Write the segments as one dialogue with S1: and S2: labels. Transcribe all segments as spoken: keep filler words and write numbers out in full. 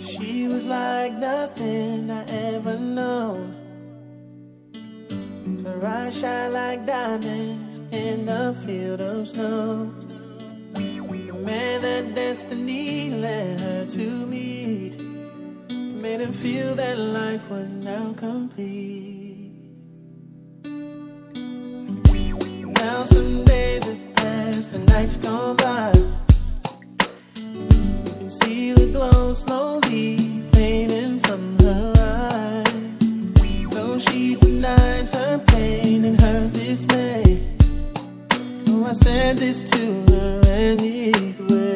S1: She was like nothing I ever known. Her eyes shine like diamonds in a field of snow. The man that destiny led her to meet made him feel that life was now complete. Now some days have passed and nights gone by. You can see the glow slowly fading from her eyes. Though she denies her pain and her dismay, oh, I said this to her anyway.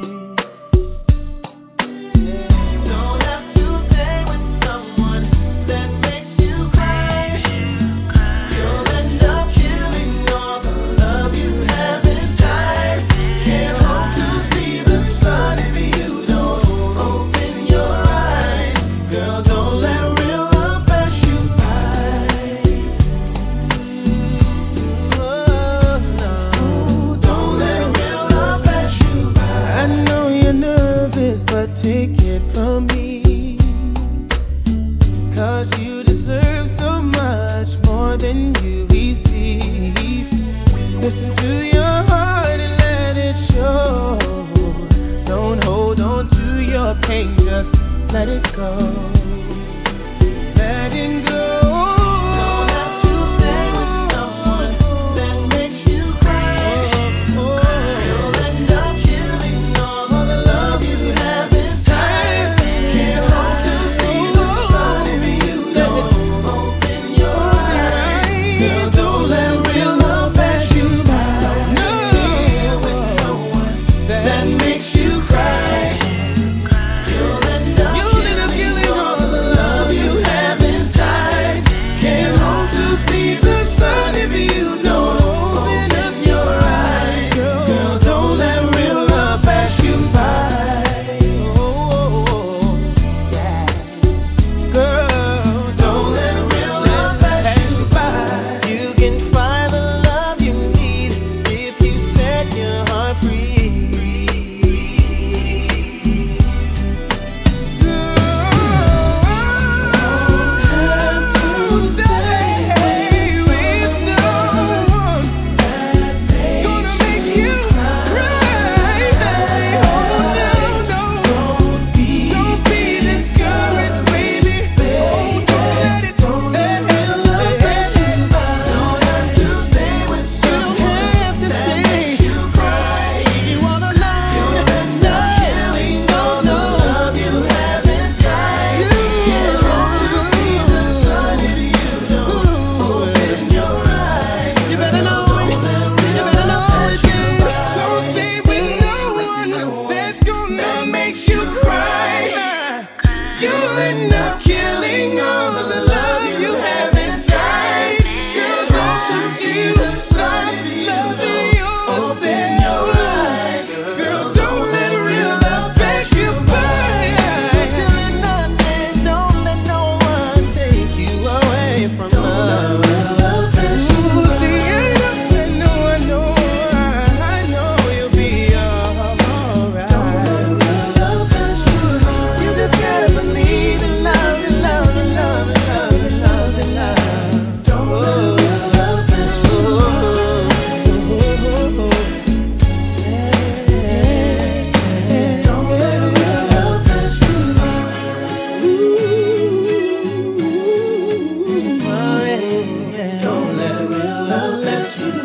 S1: Take it from me, 'cause you deserve so much more than you receive. Listen to your heart and let it show. Don't hold on to your pain, just let it go. Let it go. You'll end up killing all the love you have inside. Girl, don't you see the sun loving yourself? Girl, don't let real love pass you by. Don't let nothing, don't let no one take you away from love. See, I know, I know, I know, I know you'll be alright. Don't let real love pass you by. You just gotta believe in love, in love, in love, in love, in love, in love. Don't let real love pass you by. Don't let real love pass you by. Don't let real love pass you by.